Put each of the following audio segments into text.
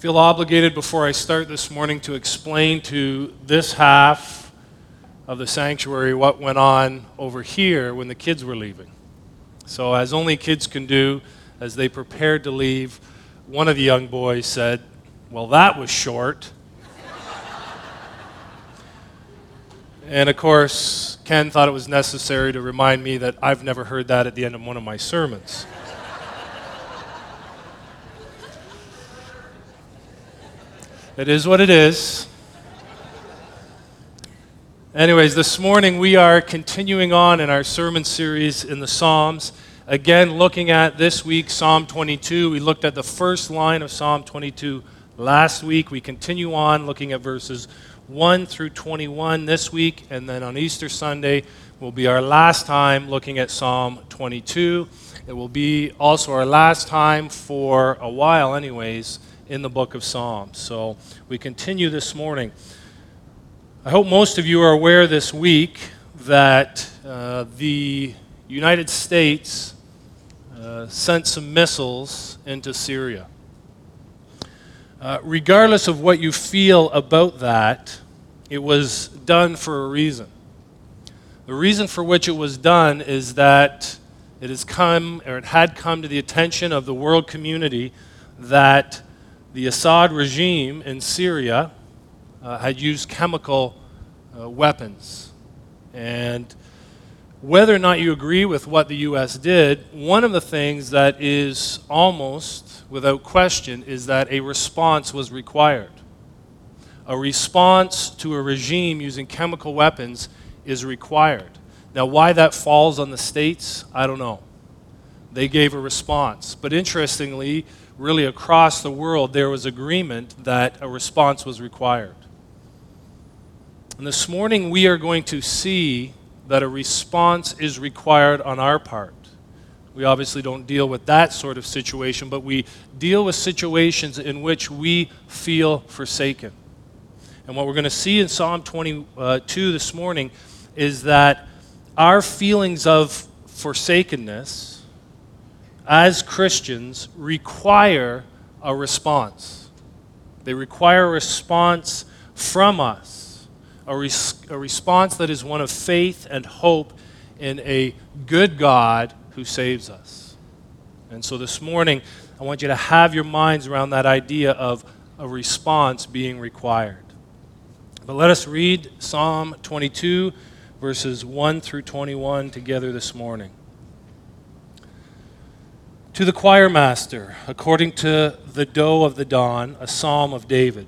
Feel obligated before I start this morning to explain to this half of the sanctuary what went on over here when the kids were leaving. So as only kids can do, as they prepared to leave, one of the young boys said, "Well, that was short." And of course, Ken thought it was necessary to remind me that I've never heard that at the end of one of my sermons. It is what it is. Anyways, this morning we are continuing on in our sermon series in the Psalms. Again, looking at this week, Psalm 22. We looked at the first line of Psalm 22 last week. We continue on looking at verses 1 through 21 this week, and then on Easter Sunday will be our last time looking at Psalm 22. It will be also our last time for a while anyways in the book of Psalms. So we continue this morning. I hope most of you are aware this week that the United States sent some missiles into Syria. Regardless of what you feel about that, it was done for a reason. The reason for which it was done is that it had come to the attention of the world community that the Assad regime in Syria had used chemical weapons. And whether or not you agree with what the U.S. did, one of the things that is almost without question is that a response was required. A response to a regime using chemical weapons is required. Now, why that falls on the states, I don't know. They gave a response. But interestingly, really across the world, there was agreement that a response was required. And this morning, we are going to see that a response is required on our part. We obviously don't deal with that sort of situation, but we deal with situations in which we feel forsaken. And what we're going to see in Psalm 22 this morning is that our feelings of forsakenness as Christians require a response. They require a response from us, a response that is one of faith and hope in a good God who saves us. And so this morning, I want you to have your minds around that idea of a response being required. But let us read Psalm 22, verses 1 through 21 together this morning. To the choir master, according to the doe of the dawn, a psalm of David.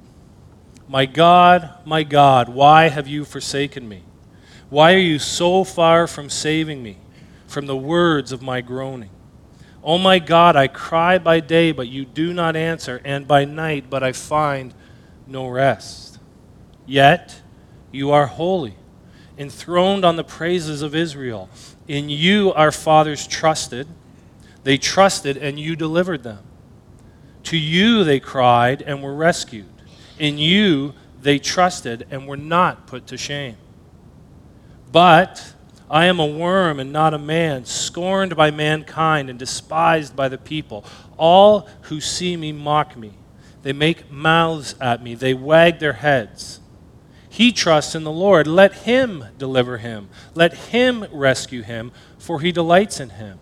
My God, why have you forsaken me? Why are you so far from saving me, from the words of my groaning? O my God, I cry by day, but you do not answer, and by night, but I find no rest. Yet you are holy, enthroned on the praises of Israel. In you our fathers trusted. They trusted, and you delivered them. To you they cried and were rescued. In you they trusted and were not put to shame. But I am a worm and not a man, scorned by mankind and despised by the people. All who see me mock me. They make mouths at me. They wag their heads. He trusts in the Lord. Let him deliver him. Let him rescue him, for he delights in him.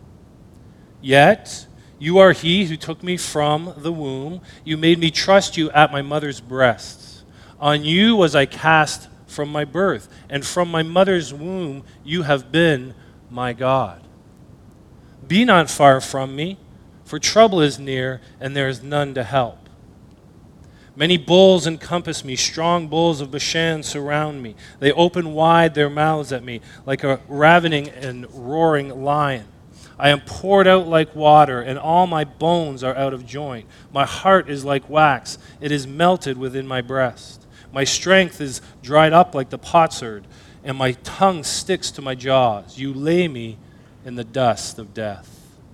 Yet you are he who took me from the womb. You made me trust you at my mother's breasts. On you was I cast from my birth, and from my mother's womb you have been my God. Be not far from me, for trouble is near, and there is none to help. Many bulls encompass me, strong bulls of Bashan surround me. They open wide their mouths at me, like a ravening and roaring lion. I am poured out like water, and all my bones are out of joint. My heart is like wax. It is melted within my breast. My strength is dried up like the potsherd, and my tongue sticks to my jaws. You lay me in the dust of death.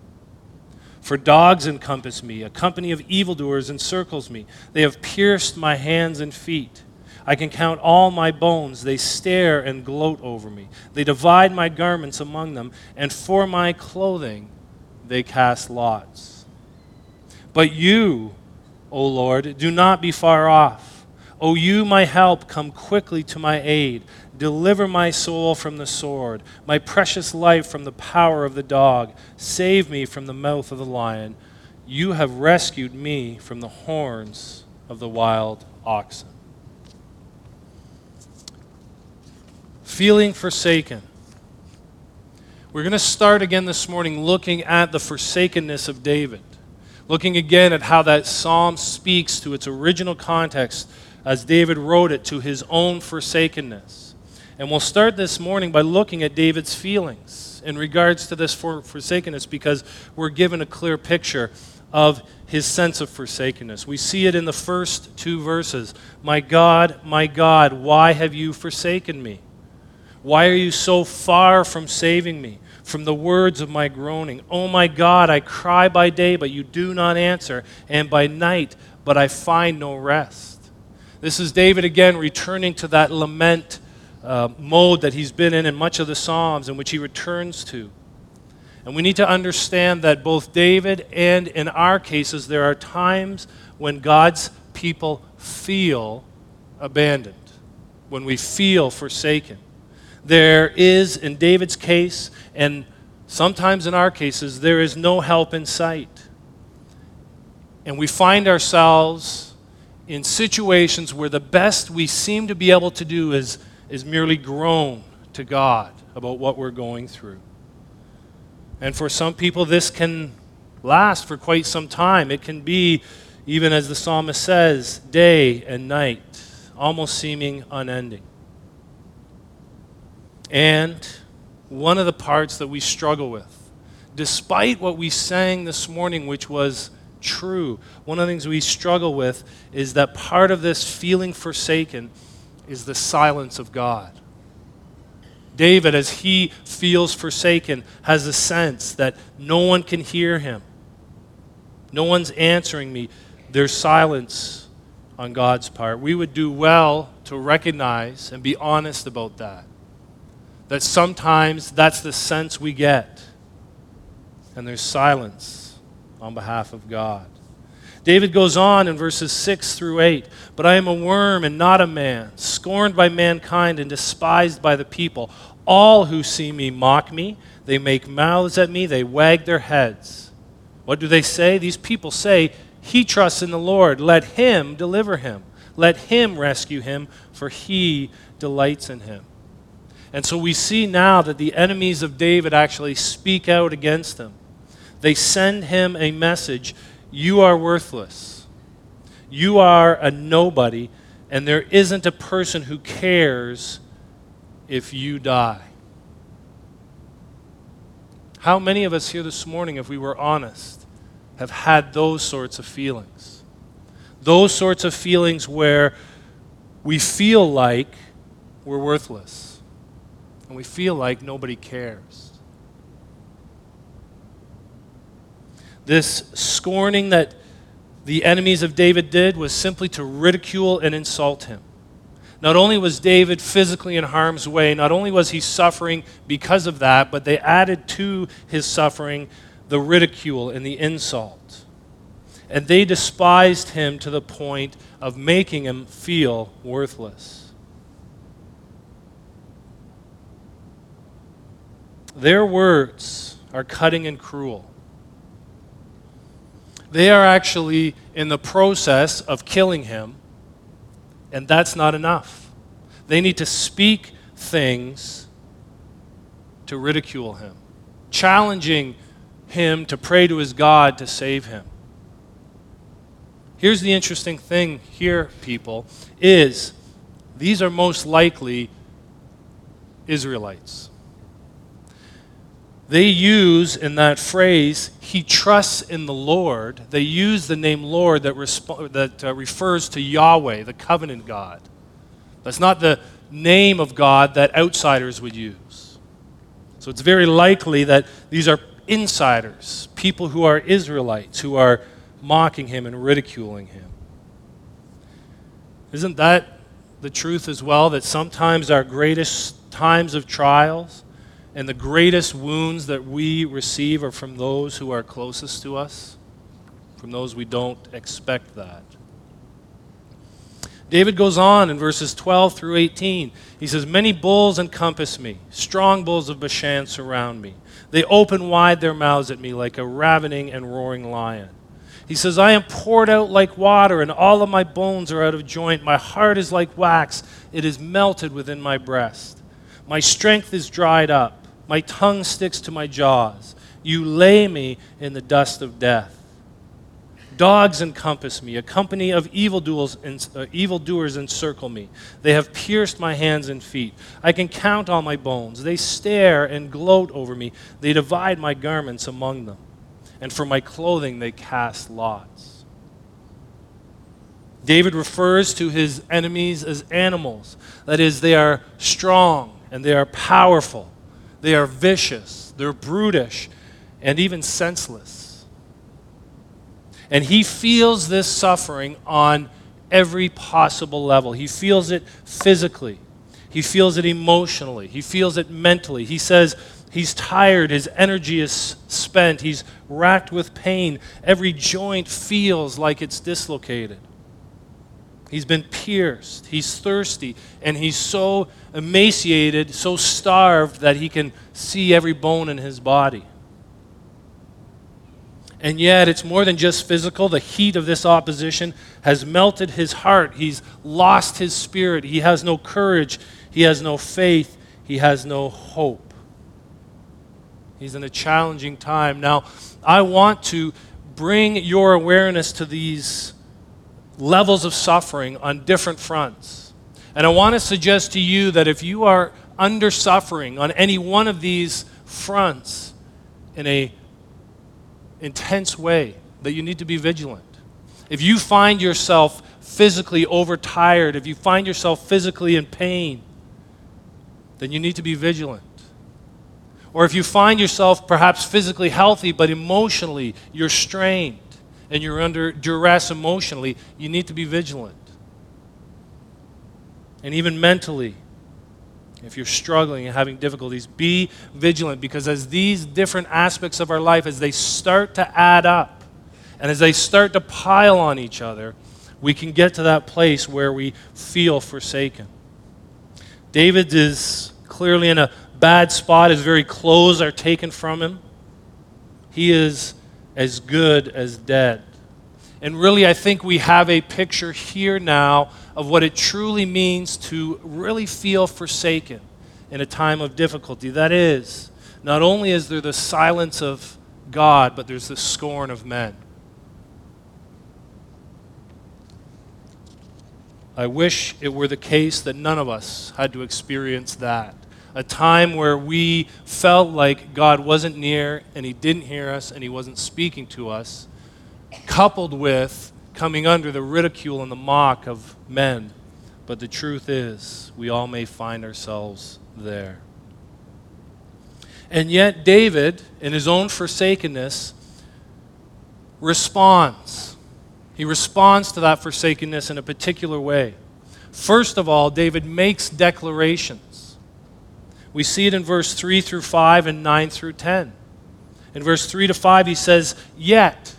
For dogs encompass me. A company of evildoers encircles me. They have pierced my hands and feet. I can count all my bones. They stare and gloat over me. They divide my garments among them, and for my clothing they cast lots. But you, O Lord. Do not be far off. O you, my help, come quickly to my aid. Deliver my soul from the sword, my precious life from the power of the dog. Save me from the mouth of the lion. You have rescued me from the horns of the wild oxen. Feeling forsaken. We're going to start again this morning looking at the forsakenness of David. Looking again at how that psalm speaks to its original context as David wrote it to his own forsakenness. And we'll start this morning by looking at David's feelings in regards to this forsakenness, because we're given a clear picture of his sense of forsakenness. We see it in the first two verses. My God, why have you forsaken me? Why are you so far from saving me? From the words of my groaning. Oh my God, I cry by day, but you do not answer, and by night, but I find no rest. This is David again returning to that lament mode that he's been in much of the Psalms, in which he returns to. And we need to understand that both David and in our cases, there are times when God's people feel abandoned, when we feel forsaken. There is, in David's case, and sometimes in our cases, there is no help in sight. And we find ourselves in situations where the best we seem to be able to do is merely groan to God about what we're going through. And for some people, this can last for quite some time. It can be, even as the psalmist says, day and night, almost seeming unending. And one of the parts that we struggle with, despite what we sang this morning, which was true, one of the things we struggle with is that part of this feeling forsaken is the silence of God. David, as he feels forsaken, has a sense that no one can hear him. No one's answering me. There's silence on God's part. We would do well to recognize and be honest about that. That sometimes that's the sense we get. And there's silence on behalf of God. David goes on in verses 6 through 8. But I am a worm and not a man, scorned by mankind and despised by the people. All who see me mock me. They make mouths at me. They wag their heads. What do they say? These people say, he trusts in the Lord. Let him deliver him. Let him rescue him, for he delights in him. And so we see now that the enemies of David actually speak out against him. They send him a message: you are worthless. You are a nobody, and there isn't a person who cares if you die. How many of us here this morning, if we were honest, have had those sorts of feelings? Those sorts of feelings where we feel like we're worthless. And we feel like nobody cares. This scorning that the enemies of David did was simply to ridicule and insult him. Not only was David physically in harm's way, not only was he suffering because of that, but they added to his suffering the ridicule and the insult. And they despised him to the point of making him feel worthless. Their words are cutting and cruel. They are actually in the process of killing him, and that's not enough. They need to speak things to ridicule him, challenging him to pray to his God to save him. Here's the interesting thing here, people, is these are most likely Israelites. They use in that phrase, he trusts in the Lord. They use the name Lord that refers to Yahweh, the covenant God. That's not the name of God that outsiders would use. So it's very likely that these are insiders, people who are Israelites, who are mocking him and ridiculing him. Isn't that the truth as well, that sometimes our greatest times of trials and the greatest wounds that we receive are from those who are closest to us, from those we don't expect that. David goes on in verses 12 through 18. He says, "Many bulls encompass me. Strong bulls of Bashan surround me. They open wide their mouths at me like a ravening and roaring lion." He says, "I am poured out like water, and all of my bones are out of joint. My heart is like wax. It is melted within my breast. My strength is dried up. My tongue sticks to my jaws. You lay me in the dust of death. Dogs encompass me. A company of evildoers encircle me. They have pierced my hands and feet. I can count all my bones. They stare and gloat over me. They divide my garments among them. And for my clothing they cast lots." David refers to his enemies as animals. That is, they are strong and they are powerful. They are vicious. They're brutish and even senseless. And he feels this suffering on every possible level. He feels it physically. He feels it emotionally. He feels it mentally. He says he's tired. His energy is spent. He's racked with pain. Every joint feels like it's dislocated. He's been pierced. He's thirsty. And he's so emaciated, so starved that he can see every bone in his body. And yet, it's more than just physical. The heat of this opposition has melted his heart. He's lost his spirit. He has no courage. He has no faith. He has no hope. He's in a challenging time. Now, I want to bring your awareness to these levels of suffering on different fronts. And I want to suggest to you that if you are under suffering on any one of these fronts in a intense way, that you need to be vigilant. If you find yourself physically overtired, if you find yourself physically in pain, then you need to be vigilant. Or if you find yourself perhaps physically healthy, but emotionally you're strained and you're under duress emotionally, you need to be vigilant. And even mentally, if you're struggling and having difficulties, be vigilant, because as these different aspects of our life, as they start to add up and as they start to pile on each other, we can get to that place where we feel forsaken. David is clearly in a bad spot. His very clothes are taken from him. He is as good as dead. And really, I think we have a picture here now of what it truly means to really feel forsaken in a time of difficulty. That is, not only is there the silence of God, but there's the scorn of men. I wish it were the case that none of us had to experience that. A time where we felt like God wasn't near and He didn't hear us and He wasn't speaking to us, coupled with coming under the ridicule and the mock of men. But the truth is, we all may find ourselves there. And yet David, in his own forsakenness, responds. He responds to that forsakenness in a particular way. First of all, David makes declarations. We see it in verse 3 through 5 and 9 through 10. In verse 3 to 5, he says, Yet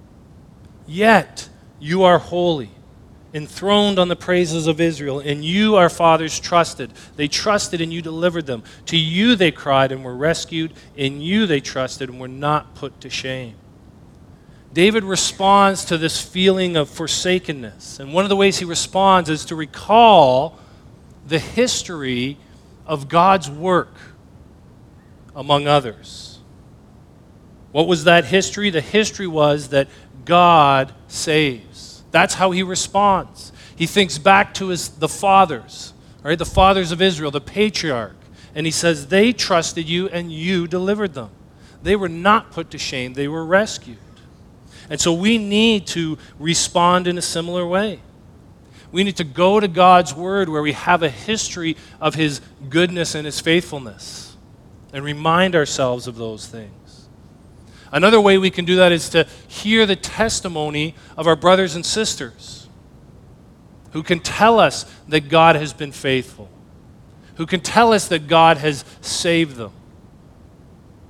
you are holy, enthroned on the praises of Israel, and you, our fathers, trusted. They trusted and you delivered them. To you they cried and were rescued. In you they trusted and were not put to shame. David responds to this feeling of forsakenness. And one of the ways he responds is to recall the history of God's work among others. What was that history? The history was that God saves. That's how he responds. He thinks back to the fathers, right? The fathers of Israel, the patriarch. And he says, they trusted you and you delivered them. They were not put to shame. They were rescued. And so we need to respond in a similar way. We need to go to God's Word where we have a history of His goodness and His faithfulness and remind ourselves of those things. Another way we can do that is to hear the testimony of our brothers and sisters who can tell us that God has been faithful, who can tell us that God has saved them.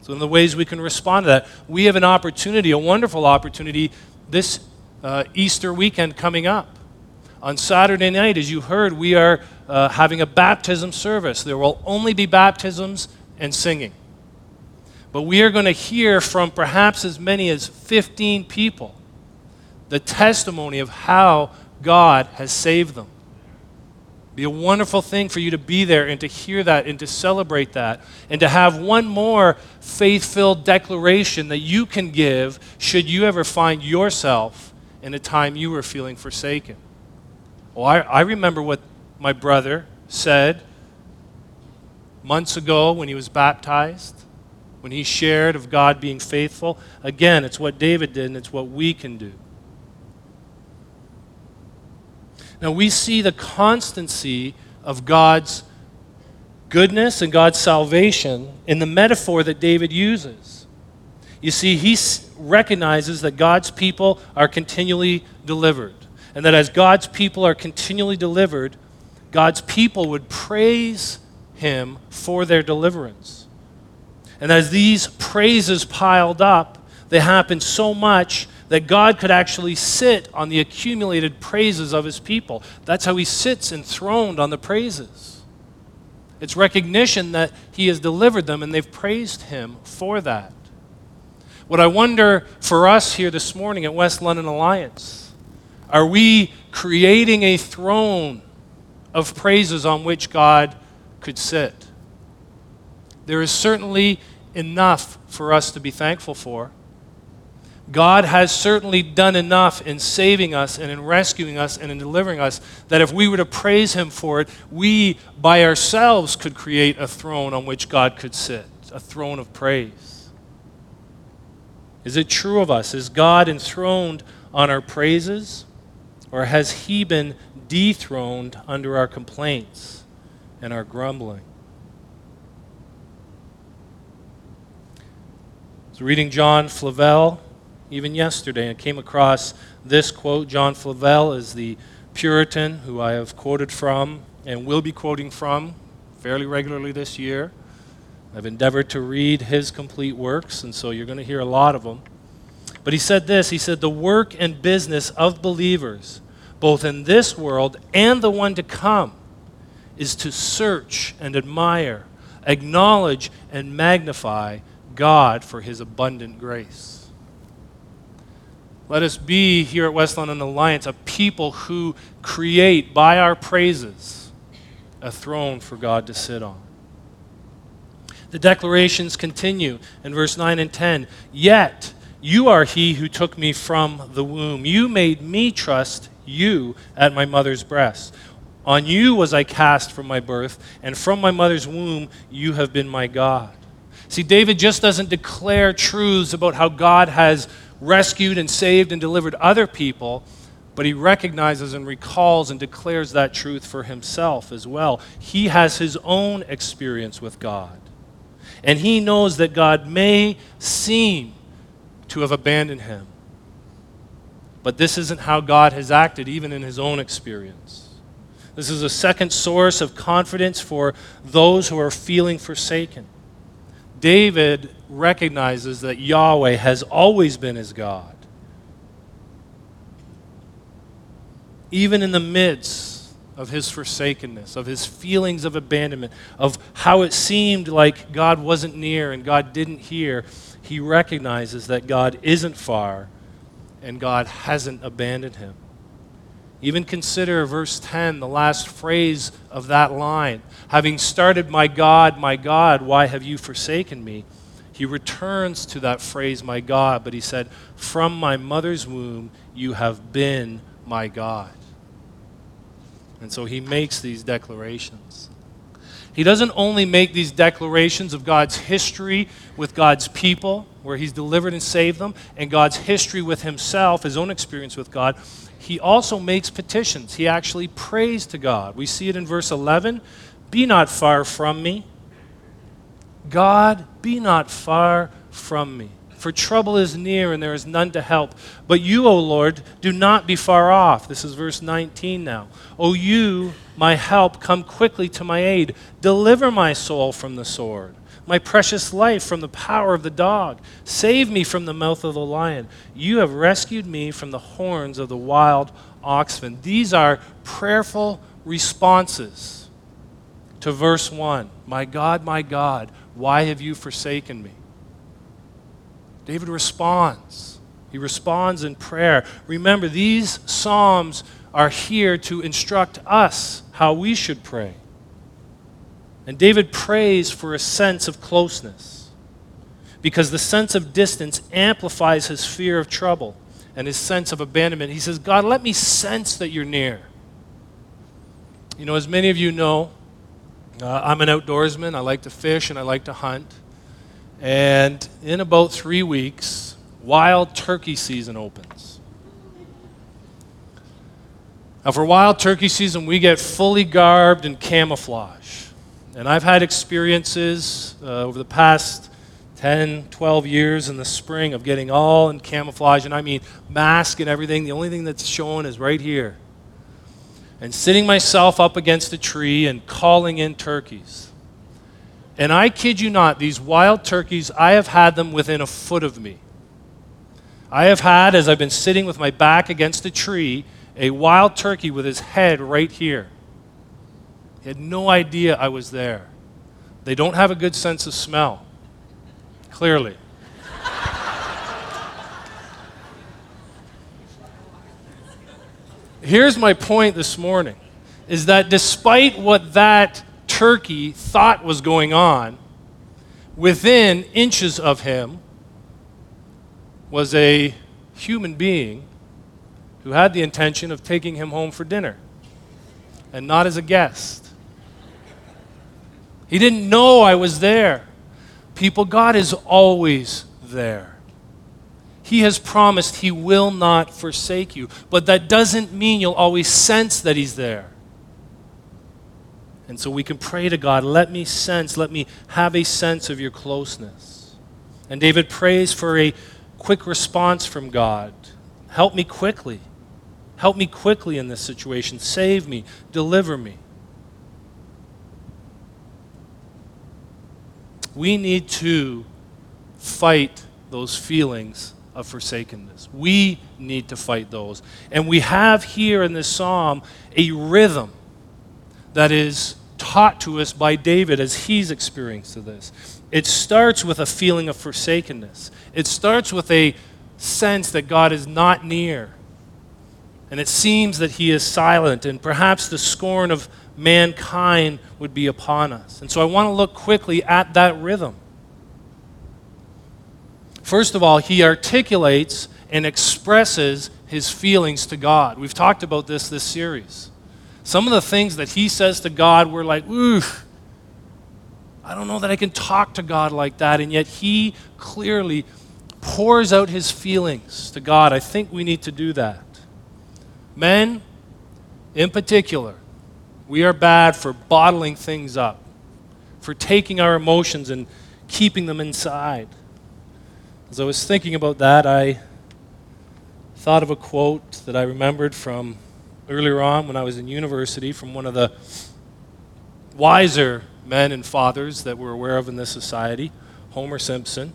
So, in the ways we can respond to that, we have an opportunity, a wonderful opportunity, this Easter weekend coming up. On Saturday night, as you heard, we are having a baptism service. There will only be baptisms and singing. But we are going to hear from perhaps as many as 15 people the testimony of how God has saved them. Be a wonderful thing for you to be there and to hear that and to celebrate that and to have one more faith-filled declaration that you can give should you ever find yourself in a time you were feeling forsaken. Well, I remember what my brother said months ago when he was baptized, when he shared of God being faithful. Again, it's what David did and it's what we can do. Now, we see the constancy of God's goodness and God's salvation in the metaphor that David uses. You see, he recognizes that God's people are continually delivered, and that as God's people are continually delivered, God's people would praise him for their deliverance. And as these praises piled up, they happened so much that God could actually sit on the accumulated praises of his people. That's how he sits enthroned on the praises. It's recognition that he has delivered them and they've praised him for that. What I wonder for us here this morning at West London Alliance, are we creating a throne of praises on which God could sit? There is certainly enough for us to be thankful for. God has certainly done enough in saving us and in rescuing us and in delivering us that if we were to praise him for it, we by ourselves could create a throne on which God could sit, a throne of praise. Is it true of us? Is God enthroned on our praises, or has he been dethroned under our complaints and our grumbling? I was reading John Flavel even yesterday, and came across this quote. John Flavel is the Puritan who I have quoted from and will be quoting from fairly regularly this year. I've endeavored to read his complete works, and so you're going to hear a lot of them. But he said this, he said, "The work and business of believers, both in this world and the one to come, is to search and admire, acknowledge and magnify God for his abundant grace." Let us be here at West London Alliance a people who create by our praises a throne for God to sit on. The declarations continue in verse 9 and 10. "Yet you are he who took me from the womb. You made me trust you at my mother's breast. On you was I cast from my birth, and from my mother's womb you have been my God." See, David just doesn't declare truths about how God has rescued and saved and delivered other people, but he recognizes and recalls and declares that truth for himself as well. He has his own experience with God, and he knows that God may seem to have abandoned him, but this isn't how God has acted even in his own experience. This is a second source of confidence for those who are feeling forsaken. David recognizes that Yahweh has always been his God. Even in the midst of his forsakenness, of his feelings of abandonment, of how it seemed like God wasn't near and God didn't hear, he recognizes that God isn't far and God hasn't abandoned him. Even consider verse 10, the last phrase of that line. "Having started, my God, why have you forsaken me?" He returns to that phrase, "my God," but he said, "From my mother's womb, you have been my God." And so he makes these declarations. He doesn't only make these declarations of God's history with God's people, where he's delivered and saved them, and God's history with himself, his own experience with God. He also makes petitions. He actually prays to God. We see it in verse 11. "Be not far from me. God, be not far from me. For trouble is near and there is none to help. But you, O Lord, do not be far off." This is verse 19 now. "O you, my help, come quickly to my aid. Deliver my soul from the sword, my precious life from the power of the dog. Save me from the mouth of the lion. You have rescued me from the horns of the wild oxen. These are prayerful responses to verse 1. My God, why have you forsaken me? David responds. He responds in prayer. Remember, these Psalms are here to instruct us how we should pray. And David prays for a sense of closeness because the sense of distance amplifies his fear of trouble and his sense of abandonment. He says, God, let me sense that you're near. You know, as many of you know, I'm an outdoorsman. I like to fish and I like to hunt. And in about 3 weeks, wild turkey season opens. Now, for wild turkey season, we get fully garbed in camouflage. And I've had experiences over the past 10, 12 years in the spring of getting all in camouflage, and I mean mask and everything. The only thing that's shown is right here. And sitting myself up against a tree and calling in turkeys. And I kid you not, these wild turkeys, I have had them within a foot of me. I have had, as I've been sitting with my back against a tree, a wild turkey with his head right here. He had no idea I was there. They don't have a good sense of smell, clearly. Here's my point this morning, is that despite what that turkey thought was going on, within inches of him was a human being who had the intention of taking him home for dinner, and not as a guest. He didn't know I was there. People, God is always there. He has promised He will not forsake you, but that doesn't mean you'll always sense that He's there. And so we can pray to God, let me have a sense of your closeness. And David prays for a quick response from God. Help me quickly. Help me quickly in this situation. Save me. Deliver me. We need to fight those feelings of forsakenness. We need to fight those. And we have here in this psalm a rhythm that is taught to us by David as he's experienced this. It starts with a feeling of forsakenness. It starts with a sense that God is not near. And it seems that He is silent, and perhaps the scorn of mankind would be upon us. And so I want to look quickly at that rhythm. First of all, he articulates and expresses his feelings to God. We've talked about this series. Some of the things that he says to God were like, ooh, I don't know that I can talk to God like that. And yet he clearly pours out his feelings to God. I think we need to do that. Men, in particular, we are bad for bottling things up, for taking our emotions and keeping them inside. As I was thinking about that, I thought of a quote that I remembered from earlier on when I was in university from one of the wiser men and fathers that we're aware of in this society, Homer Simpson.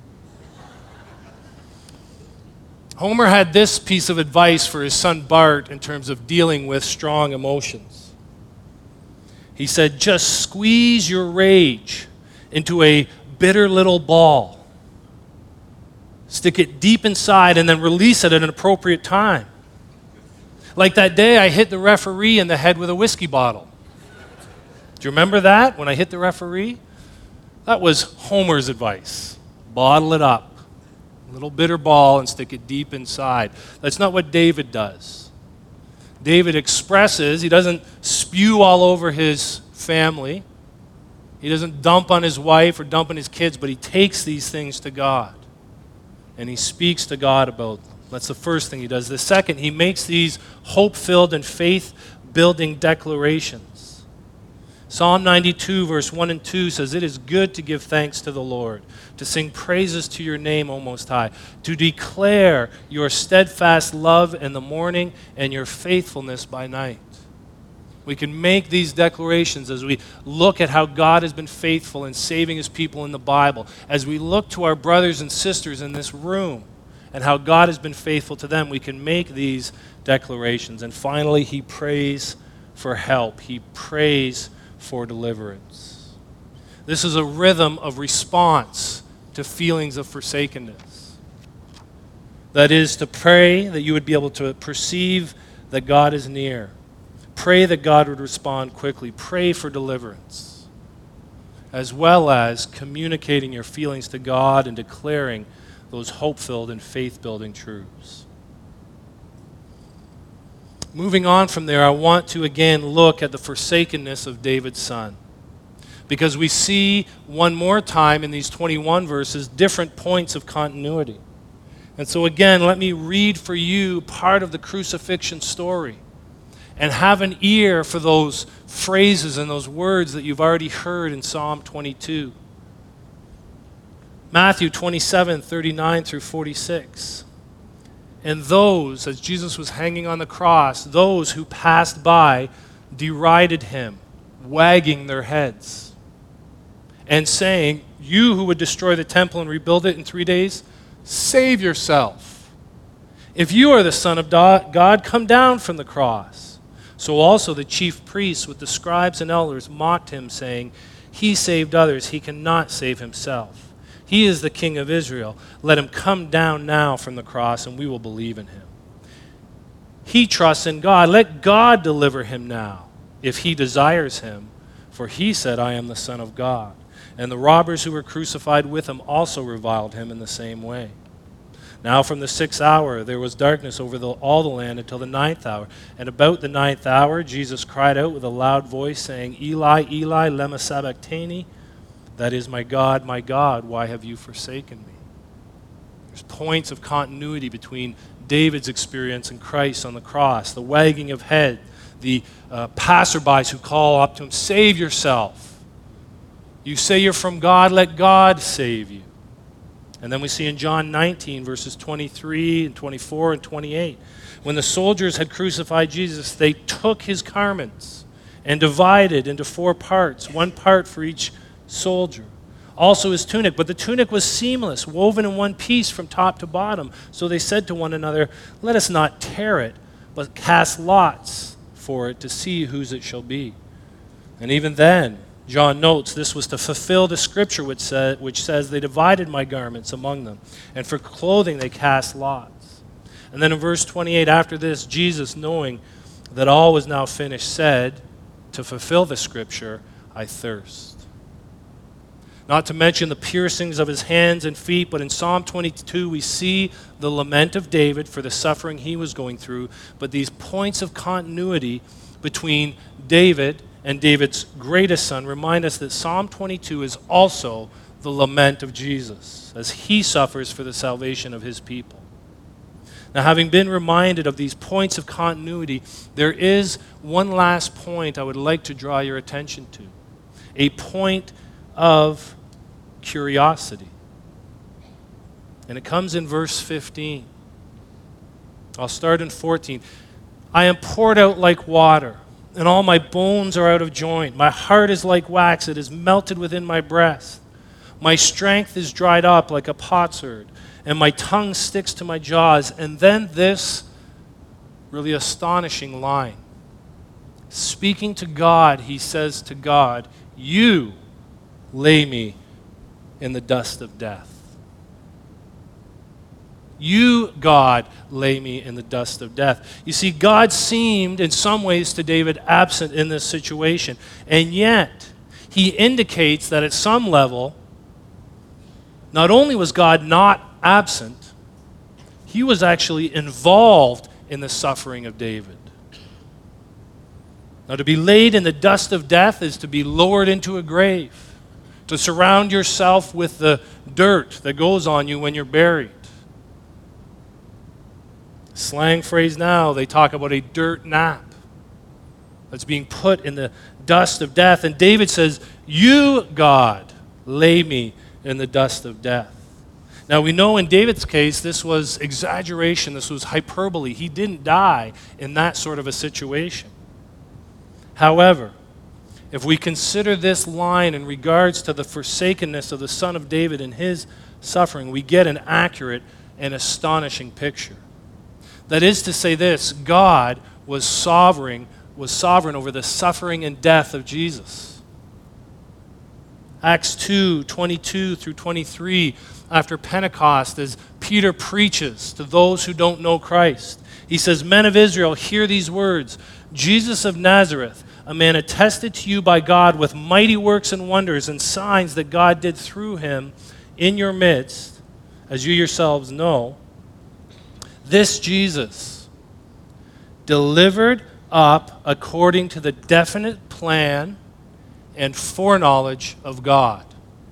Homer had this piece of advice for his son Bart in terms of dealing with strong emotions. He said, just squeeze your rage into a bitter little ball. Stick it deep inside and then release it at an appropriate time. Like that day I hit the referee in the head with a whiskey bottle. Do you remember that, when I hit the referee? That was Homer's advice. Bottle it up. A little bitter ball and stick it deep inside. That's not what David does. David expresses, he doesn't spew all over his family. He doesn't dump on his wife or dump on his kids, but he takes these things to God. And he speaks to God about them. That's the first thing he does. The second, he makes these hope-filled and faith-building declarations. Psalm 92, verse 1 and 2 says, it is good to give thanks to the Lord, to sing praises to your name, O Most High, to declare your steadfast love in the morning and your faithfulness by night. We can make these declarations as we look at how God has been faithful in saving his people in the Bible, as we look to our brothers and sisters in this room and how God has been faithful to them. We can make these declarations. And finally, he prays for help. He prays for deliverance. This is a rhythm of response to feelings of forsakenness. That is, to pray that you would be able to perceive that God is near. Pray that God would respond quickly. Pray for deliverance, as well as communicating your feelings to God and declaring those hope-filled and faith-building truths. Moving on from there, I want to again look at the forsakenness of David's son, because we see one more time in these 21 verses different points of continuity. And so again, let me read for you part of the crucifixion story, and have an ear for those phrases and those words that you've already heard in Psalm 22. Matthew 27, 39 through 46. And those, as Jesus was hanging on the cross, those who passed by derided him, wagging their heads, and saying, "You who would destroy the temple and rebuild it in 3 days, save yourself. If you are the Son of God, come down from the cross." So also the chief priests with the scribes and elders mocked him, saying, "He saved others, he cannot save himself. He is the King of Israel. Let him come down now from the cross, and we will believe in him. He trusts in God. Let God deliver him now, if he desires him. For he said, 'I am the Son of God.' And the robbers who were crucified with him also reviled him in the same way. Now from the 6th hour there was darkness over all the land until the 9th hour. And about the 9th hour Jesus cried out with a loud voice, saying, 'Eli, Eli, lema sabachthani?' That is, my God, why have you forsaken me?" There's points of continuity between David's experience and Christ on the cross, the wagging of head, the passerbys who call up to him, "Save yourself. You say you're from God, let God save you." And then we see in John 19, verses 23 and 24 and 28, when the soldiers had crucified Jesus, they took his garments and divided into 4 parts, 1 part for each soldier. Also his tunic, but the tunic was seamless, woven in one piece from top to bottom. So they said to one another, "Let us not tear it, but cast lots for it to see whose it shall be." And even then, John notes this was to fulfill the scripture which says, "They divided my garments among them, and for clothing they cast lots." And then in verse 28, after this, Jesus, knowing that all was now finished, said, to fulfill the scripture, "I thirst." Not to mention the piercings of his hands and feet, but in Psalm 22 we see the lament of David for the suffering he was going through, but these points of continuity between David and David's greatest son remind us that Psalm 22 is also the lament of Jesus as he suffers for the salvation of his people. Now, having been reminded of these points of continuity, there is one last point I would like to draw your attention to, a point of curiosity. And it comes in verse 15. I'll start in 14. "I am poured out like water, and all my bones are out of joint. My heart is like wax, it is melted within my breast. My strength is dried up like a potsherd, and my tongue sticks to my jaws." And then this really astonishing line. Speaking to God, he says to God, "You lay me in the dust of death." You, God, lay me in the dust of death. You see, God seemed in some ways to David absent in this situation, and yet he indicates that at some level, not only was God not absent, he was actually involved in the suffering of David. Now, to be laid in the dust of death is to be lowered into a grave, to surround yourself with the dirt that goes on you when you're buried. Slang phrase now, they talk about a dirt nap that's being put in the dust of death. And David says, "You, God, lay me in the dust of death." Now we know in David's case, this was exaggeration, this was hyperbole. He didn't die in that sort of a situation. However, if we consider this line in regards to the forsakenness of the Son of David and his suffering, we get an accurate and astonishing picture. That is to say this, God was sovereign over the suffering and death of Jesus. Acts 2:22 through 23, after Pentecost, as Peter preaches to those who don't know Christ, he says, "Men of Israel, hear these words. Jesus of Nazareth, a man attested to you by God with mighty works and wonders and signs that God did through him in your midst, as you yourselves know. This Jesus, delivered up according to the definite plan and foreknowledge of God."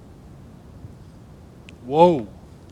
Whoa.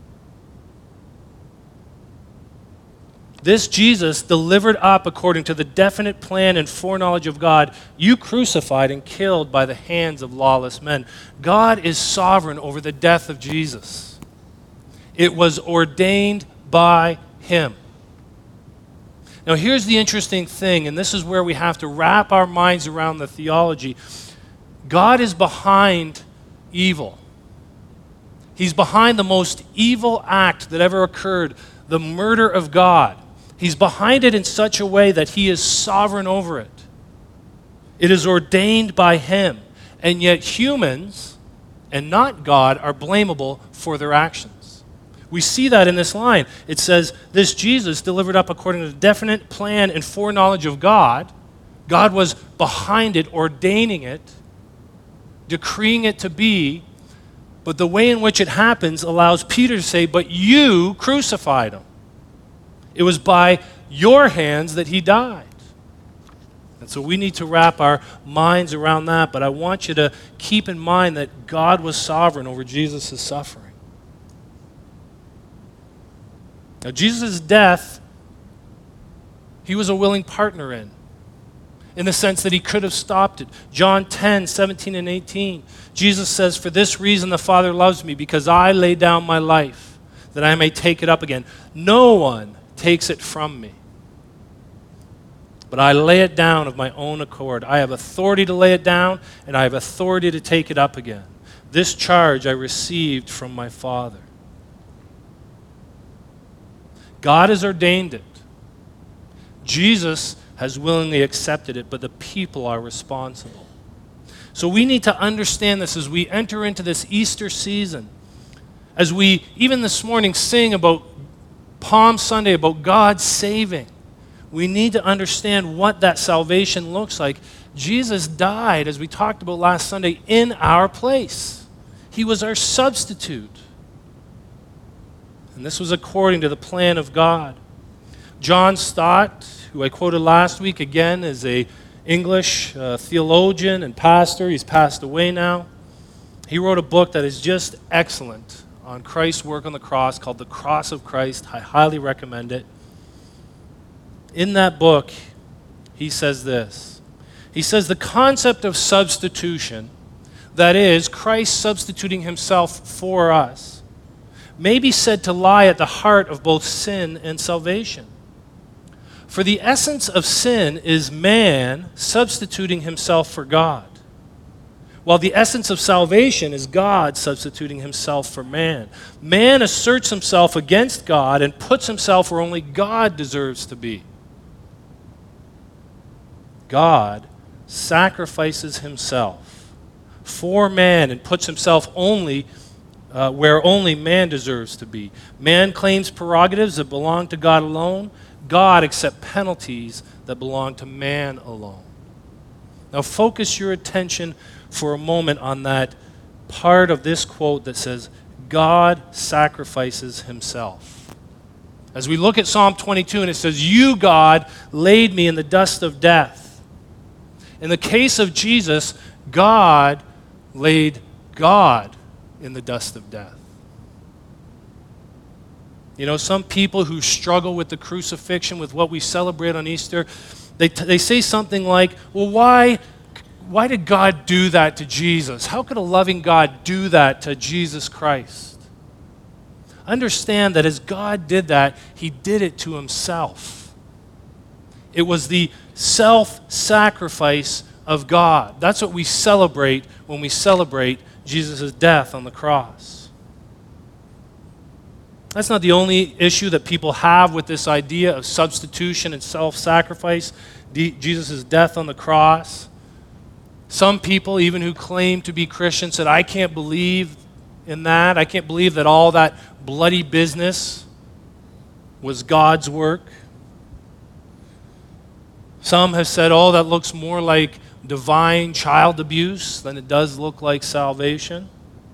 This Jesus, delivered up according to the definite plan and foreknowledge of God, you crucified and killed by the hands of lawless men. God is sovereign over the death of Jesus. It was ordained by him. Now here's the interesting thing, and this is where we have to wrap our minds around the theology. God is behind evil. He's behind the most evil act that ever occurred, the murder of God. He's behind it in such a way that he is sovereign over it. It is ordained by him. And yet humans, and not God, are blamable for their actions. We see that in this line. It says, this Jesus, delivered up according to the definite plan and foreknowledge of God. God was behind it, ordaining it, decreeing it to be. But the way in which it happens allows Peter to say, but you crucified him. It was by your hands that he died. And so we need to wrap our minds around that, but I want you to keep in mind that God was sovereign over Jesus' suffering. Now, Jesus' death, he was a willing partner in the sense that he could have stopped it. John 10:17 and 18, Jesus says, "For this reason the Father loves me, because I lay down my life, that I may take it up again. No one takes it from me, but I lay it down of my own accord. I have authority to lay it down, and I have authority to take it up again. This charge I received from my Father." God has ordained it. Jesus has willingly accepted it, but the people are responsible. So we need to understand this as we enter into this Easter season. As we, even this morning, sing about Palm Sunday, about God saving, we need to understand what that salvation looks like. Jesus died, as we talked about last Sunday, in our place. He was our substitute. And this was according to the plan of God. John Stott, who I quoted last week, again, is an English theologian and pastor. He's passed away now. He wrote a book that is just excellent on Christ's work on the cross called The Cross of Christ. I highly recommend it. In that book, he says this. He says the concept of substitution, that is, Christ substituting himself for us, may be said to lie at the heart of both sin and salvation. For the essence of sin is man substituting himself for God, while the essence of salvation is God substituting himself for man. Man asserts himself against God and puts himself where only God deserves to be. God sacrifices himself for man and puts himself only where only man deserves to be. Man claims prerogatives that belong to God alone. God accepts penalties that belong to man alone. Now focus your attention for a moment on that part of this quote that says, God sacrifices himself. As we look at Psalm 22 and it says, "You, God, laid me in the dust of death." In the case of Jesus, God laid God in the dust of death. You know, some people who struggle with the crucifixion, with what we celebrate on Easter, they say something like, well, why did God do that to Jesus? How could a loving God do that to Jesus Christ? Understand that as God did that, he did it to himself. It was the self-sacrifice of God. That's what we celebrate when we celebrate Jesus' death on the cross. That's not the only issue that people have with this idea of substitution and self-sacrifice, Jesus' death on the cross. Some people, even who claim to be Christians, said, I can't believe in that. I can't believe that all that bloody business was God's work. Some have said, oh, that looks more like divine child abuse than it does look like salvation.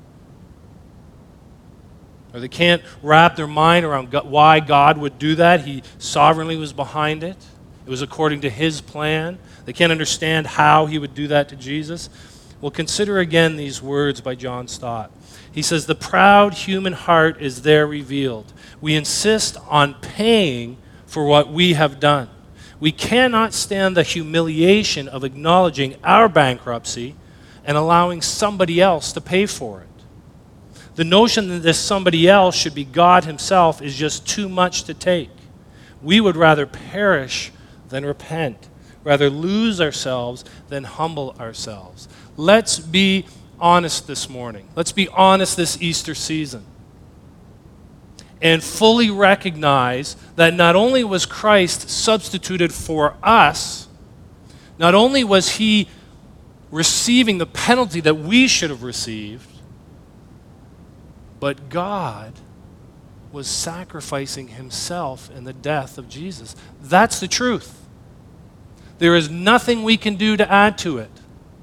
Or they can't wrap their mind around why God would do that. He sovereignly was behind it. It was according to his plan. They can't understand how he would do that to Jesus. Well, consider again these words by John Stott. He says, the proud human heart is there revealed. We insist on paying for what we have done. We cannot stand the humiliation of acknowledging our bankruptcy and allowing somebody else to pay for it. The notion that this somebody else should be God himself is just too much to take. We would rather perish than repent, rather lose ourselves than humble ourselves. Let's be honest this morning. Let's be honest this Easter season. And fully recognize that not only was Christ substituted for us, not only was he receiving the penalty that we should have received, but God was sacrificing himself in the death of Jesus. That's the truth. There is nothing we can do to add to it.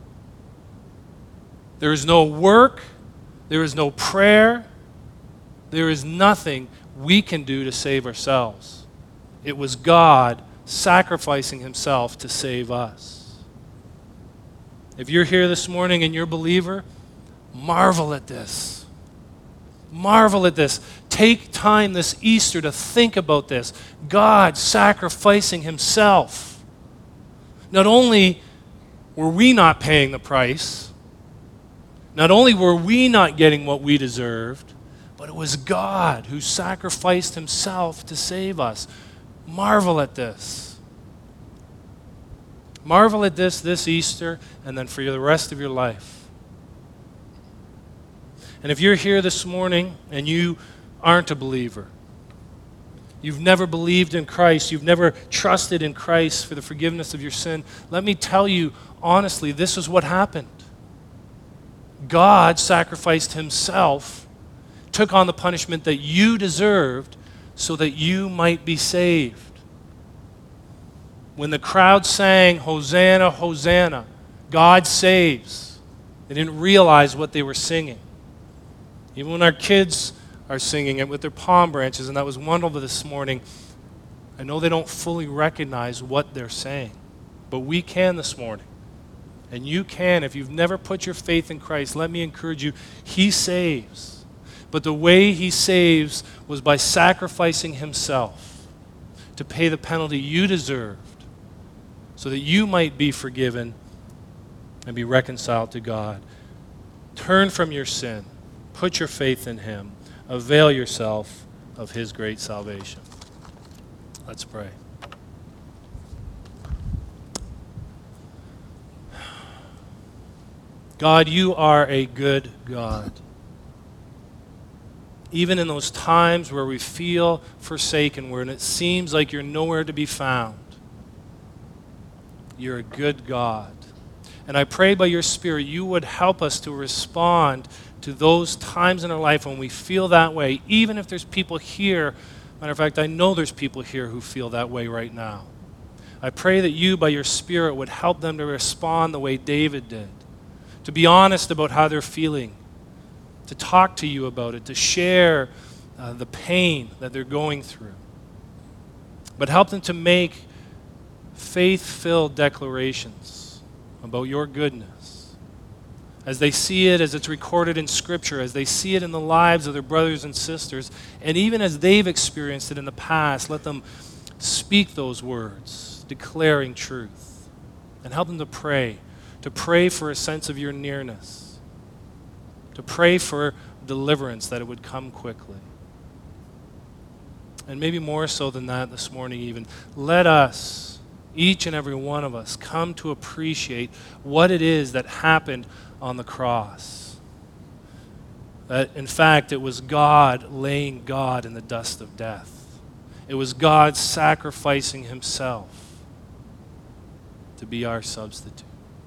There is no work. There is no prayer. There is nothing we can do to save ourselves. It was God sacrificing himself to save us. If you're here this morning and you're a believer, marvel at this. Marvel at this. Take time this Easter to think about this. God sacrificing himself. Not only were we not paying the price, not only were we not getting what we deserved, but it was God who sacrificed himself to save us. Marvel at this. Marvel at this Easter, and then for the rest of your life. And if you're here this morning and you aren't a believer, you've never believed in Christ, you've never trusted in Christ for the forgiveness of your sin, let me tell you honestly, this is what happened. God sacrificed himself, took on the punishment that you deserved so that you might be saved. When the crowd sang, Hosanna, Hosanna, God saves, they didn't realize what they were singing. Even when our kids are singing it with their palm branches, and that was wonderful this morning, I know they don't fully recognize what they're saying. But we can this morning. And you can. If you've never put your faith in Christ, let me encourage you, he saves. But the way he saves was by sacrificing himself to pay the penalty you deserved so that you might be forgiven and be reconciled to God. Turn from your sin. Put your faith in him. Avail yourself of his great salvation. Let's pray. God, you are a good God. Even in those times where we feel forsaken, where it seems like you're nowhere to be found, you're a good God. And I pray by your Spirit you would help us to respond to those times in our life when we feel that way, even if there's people here. Matter of fact, I know there's people here who feel that way right now. I pray that you, by your Spirit, would help them to respond the way David did, to be honest about how they're feeling, to talk to you about it, to share the pain that they're going through. But help them to make faith-filled declarations about your goodness, as they see it, as it's recorded in Scripture, as they see it in the lives of their brothers and sisters, and even as they've experienced it in the past, let them speak those words, declaring truth. And help them to pray for a sense of your nearness, to pray for deliverance, that it would come quickly. And maybe more so than that this morning even, let us, each and every one of us come to appreciate what it is that happened on the cross. That, in fact, it was God laying God in the dust of death. It was God sacrificing himself to be our substitute.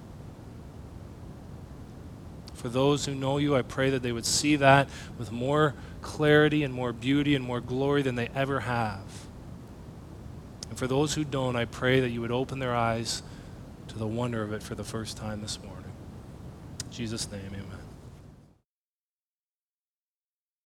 For those who know you, I pray that they would see that with more clarity and more beauty and more glory than they ever have. And for those who don't, I pray that you would open their eyes to the wonder of it for the first time this morning. In Jesus' name, amen.